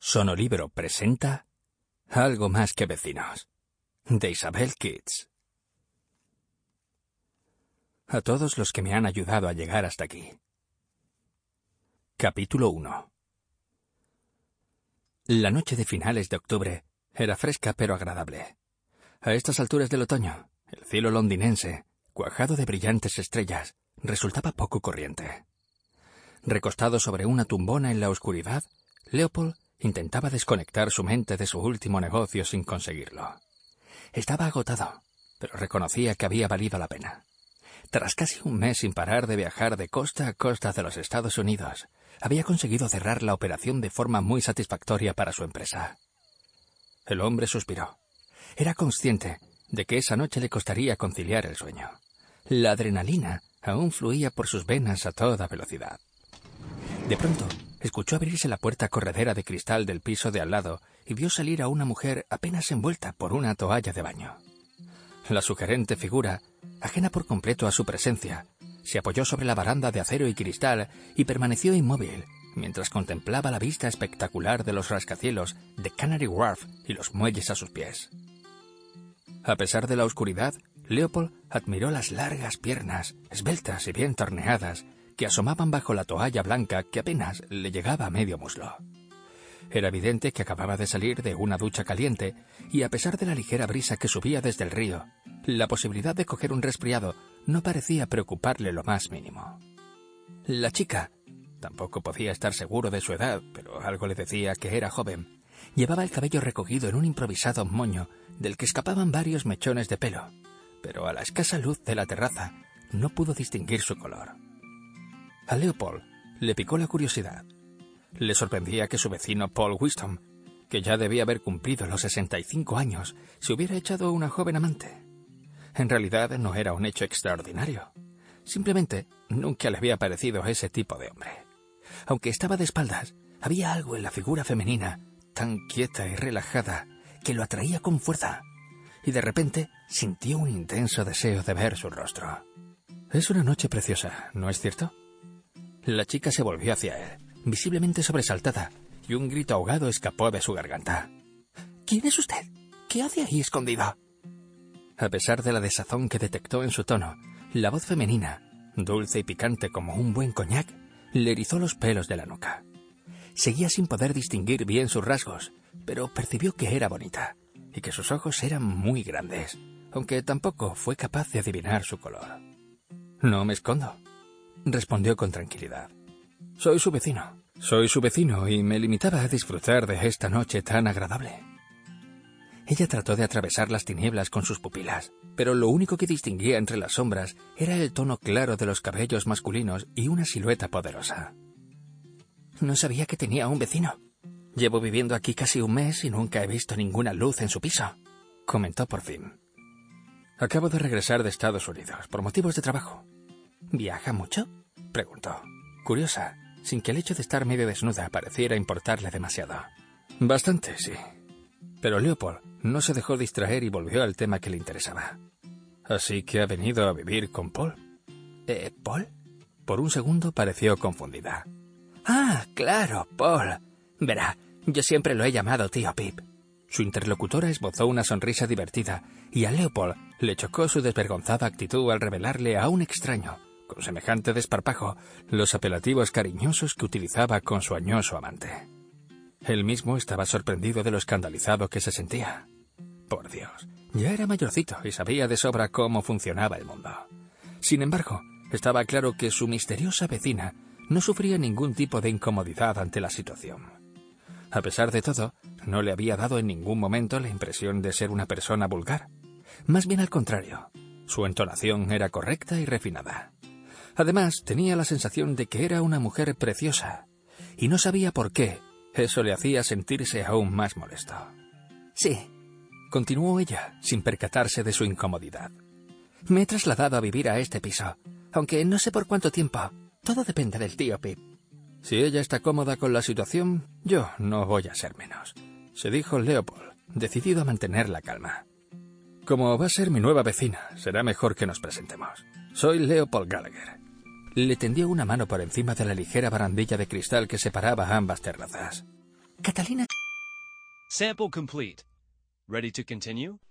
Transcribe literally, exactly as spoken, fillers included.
Sonolibro presenta Algo más que vecinos, de Isabel Keats. A todos los que me han ayudado a llegar hasta aquí. Capítulo uno. La noche de finales de octubre era fresca pero agradable. A estas alturas del otoño, el cielo londinense, cuajado de brillantes estrellas, resultaba poco corriente. Recostado sobre una tumbona en la oscuridad, Leopold intentaba desconectar su mente de su último negocio sin conseguirlo. Estaba agotado, pero reconocía que había valido la pena. Tras casi un mes sin parar de viajar de costa a costa de los Estados Unidos, había conseguido cerrar la operación de forma muy satisfactoria para su empresa. El hombre suspiró. Era consciente de que esa noche le costaría conciliar el sueño. La adrenalina aún fluía por sus venas a toda velocidad. De pronto, escuchó abrirse la puerta corredera de cristal del piso de al lado y vio salir a una mujer apenas envuelta por una toalla de baño. La sugerente figura, ajena por completo a su presencia, se apoyó sobre la baranda de acero y cristal y permaneció inmóvil mientras contemplaba la vista espectacular de los rascacielos de Canary Wharf y los muelles a sus pies. A pesar de la oscuridad, Leopold admiró las largas piernas, esbeltas y bien torneadas, que asomaban bajo la toalla blanca que apenas le llegaba a medio muslo. Era evidente que acababa de salir de una ducha caliente y, a pesar de la ligera brisa que subía desde el río, la posibilidad de coger un resfriado no parecía preocuparle lo más mínimo. La chica, tampoco podía estar seguro de su edad, pero algo le decía que era joven, llevaba el cabello recogido en un improvisado moño del que escapaban varios mechones de pelo, pero a la escasa luz de la terraza no pudo distinguir su color. A Leopold le picó la curiosidad. Le sorprendía que su vecino Paul Wisdom, que ya debía haber cumplido los sesenta y cinco años, se hubiera echado una joven amante. En realidad no era un hecho extraordinario. Simplemente nunca le había parecido ese tipo de hombre. Aunque estaba de espaldas, había algo en la figura femenina, tan quieta y relajada, que lo atraía con fuerza, y de repente sintió un intenso deseo de ver su rostro. Es una noche preciosa, ¿no es cierto? La chica se volvió hacia él, visiblemente sobresaltada, y un grito ahogado escapó de su garganta. ¿Quién es usted? ¿Qué hace ahí escondido? A pesar de la desazón que detectó en su tono, la voz femenina, dulce y picante como un buen coñac, le erizó los pelos de la nuca. Seguía sin poder distinguir bien sus rasgos, pero percibió que era bonita, y que sus ojos eran muy grandes, aunque tampoco fue capaz de adivinar su color. «No me escondo», respondió con tranquilidad. «Soy su vecino. Soy su vecino y me limitaba a disfrutar de esta noche tan agradable». Ella trató de atravesar las tinieblas con sus pupilas, pero lo único que distinguía entre las sombras era el tono claro de los cabellos masculinos y una silueta poderosa. «No sabía que tenía un vecino. Llevo viviendo aquí casi un mes y nunca he visto ninguna luz en su piso», comentó por fin. «Acabo de regresar de Estados Unidos por motivos de trabajo». «¿Viaja mucho?», preguntó, curiosa, sin que el hecho de estar medio desnuda pareciera importarle demasiado. «Bastante, sí». Pero Leopold no se dejó distraer y volvió al tema que le interesaba. «¿Así que ha venido a vivir con Paul?» «¿Eh, Paul?» Por un segundo pareció confundida. «Ah, claro, Paul. Verá, yo siempre lo he llamado tío Pip». Su interlocutora esbozó una sonrisa divertida y a Leopold le chocó su desvergonzada actitud al revelarle a un extraño, con semejante desparpajo, los apelativos cariñosos que utilizaba con su añoso amante. Él mismo estaba sorprendido de lo escandalizado que se sentía. Por Dios, ya era mayorcito y sabía de sobra cómo funcionaba el mundo. Sin embargo, estaba claro que su misteriosa vecina no sufría ningún tipo de incomodidad ante la situación. A pesar de todo, no le había dado en ningún momento la impresión de ser una persona vulgar. Más bien al contrario, su entonación era correcta y refinada. Además, tenía la sensación de que era una mujer preciosa, y no sabía por qué eso le hacía sentirse aún más molesto. «Sí», continuó ella, sin percatarse de su incomodidad. «Me he trasladado a vivir a este piso, aunque no sé por cuánto tiempo. Todo depende del tío Pip». «Si ella está cómoda con la situación, yo no voy a ser menos», se dijo Leopold, decidido a mantener la calma. «Como va a ser mi nueva vecina, será mejor que nos presentemos. Soy Leopold Gallagher». Le tendió una mano por encima de la ligera barandilla de cristal que separaba ambas terrazas. «Catalina Sample complete. Ready to continue?